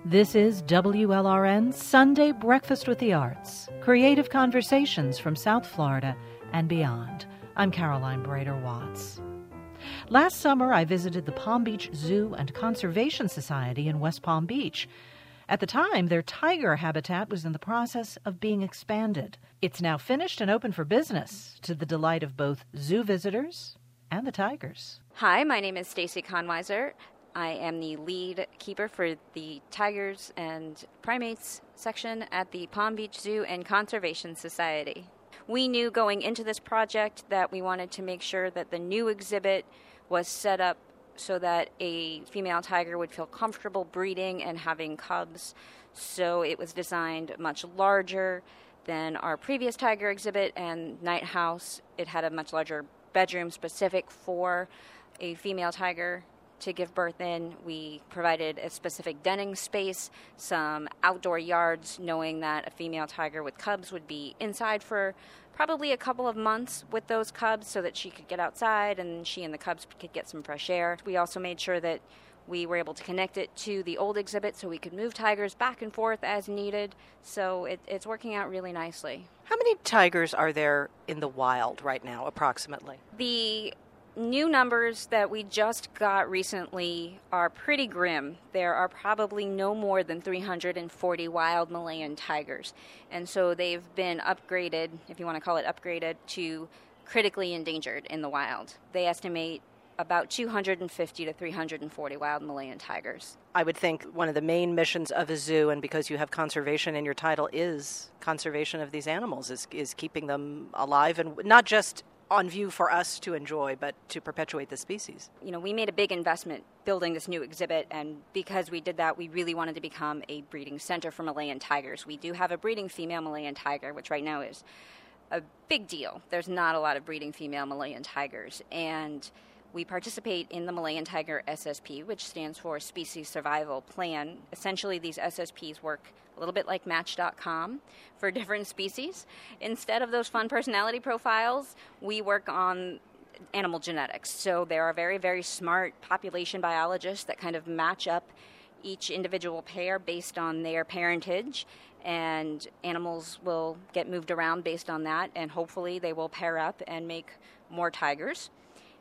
This is WLRN's Sunday Breakfast with the Arts, creative conversations from South Florida and beyond. I'm Caroline Brader-Watts. Last summer, I visited the Palm Beach Zoo and Conservation Society in West Palm Beach. At the time, their tiger habitat was in the process of being expanded. It's now finished and open for business, to the delight of both zoo visitors and the tigers. Hi, my name is Stacy Conweiser. I am the lead keeper for the Tigers and Primates section at the Palm Beach Zoo and Conservation Society. We knew going into this project that we wanted to make sure that the new exhibit was set up so that a female tiger would feel comfortable breeding and having cubs. So it was designed much larger than our previous tiger exhibit and Night House. It had a much larger bedroom specific for a female tiger to give birth in. We provided a specific denning space, some outdoor yards, knowing that a female tiger with cubs would be inside for probably a couple of months with those cubs so that she could get outside and she and the cubs could get some fresh air. We also made sure that we were able to connect it to the old exhibit so we could move tigers back and forth as needed. So it's working out really nicely. How many tigers are there in the wild right now, approximately? The new numbers that we just got recently are pretty grim. There are probably no more than 340 wild Malayan tigers. And so they've been upgraded, if you want to call it upgraded, to critically endangered in the wild. They estimate about 250 to 340 wild Malayan tigers. I would think one of the main missions of a zoo, and because you have conservation in your title, is conservation of these animals, is keeping them alive and not just on view for us to enjoy, but to perpetuate the species. You know, we made a big investment building this new exhibit, and because we did that, we really wanted to become a breeding center for Malayan tigers. We do have a breeding female Malayan tiger, which right now is a big deal. There's not a lot of breeding female Malayan tigers, and we participate in the Malayan Tiger SSP, which stands for Species Survival Plan. Essentially, these SSPs work a little bit like Match.com for different species. Instead of those fun personality profiles, we work on animal genetics. So there are very, very smart population biologists that kind of match up each individual pair based on their parentage, and animals will get moved around based on that, and hopefully they will pair up and make more tigers.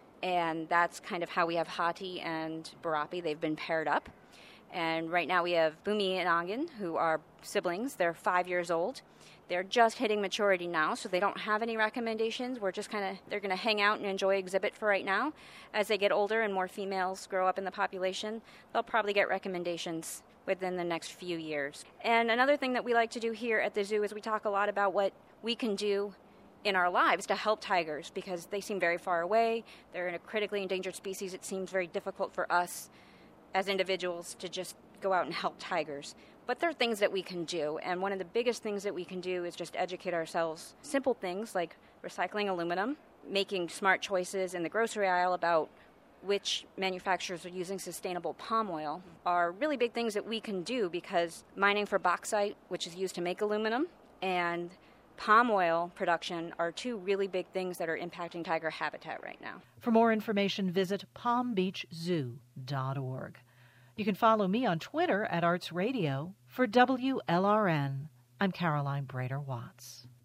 And that's kind of how we have Hati and Barapi. They've been paired up. And right now we have Bumi and Angin, who are siblings. They're 5 years old. They're just hitting maturity now, so they don't have any recommendations. We're just they're going to hang out and enjoy exhibit for right now. As they get older and more females grow up in the population, they'll probably get recommendations within the next few years. And another thing that we like to do here at the zoo is we talk a lot about what we can do in our lives to help tigers, because they seem very far away. They're in a critically endangered species. It seems very difficult for us as individuals to just go out and help tigers. But there are things that we can do, and one of the biggest things that we can do is just educate ourselves. Simple things like recycling aluminum, making smart choices in the grocery aisle about which manufacturers are using sustainable palm oil are really big things that we can do, because mining for bauxite, which is used to make aluminum, and palm oil production are two really big things that are impacting tiger habitat right now. For more information, visit palmbeachzoo.org. You can follow me on Twitter at Arts Radio. For WLRN, I'm Caroline Brader-Watts.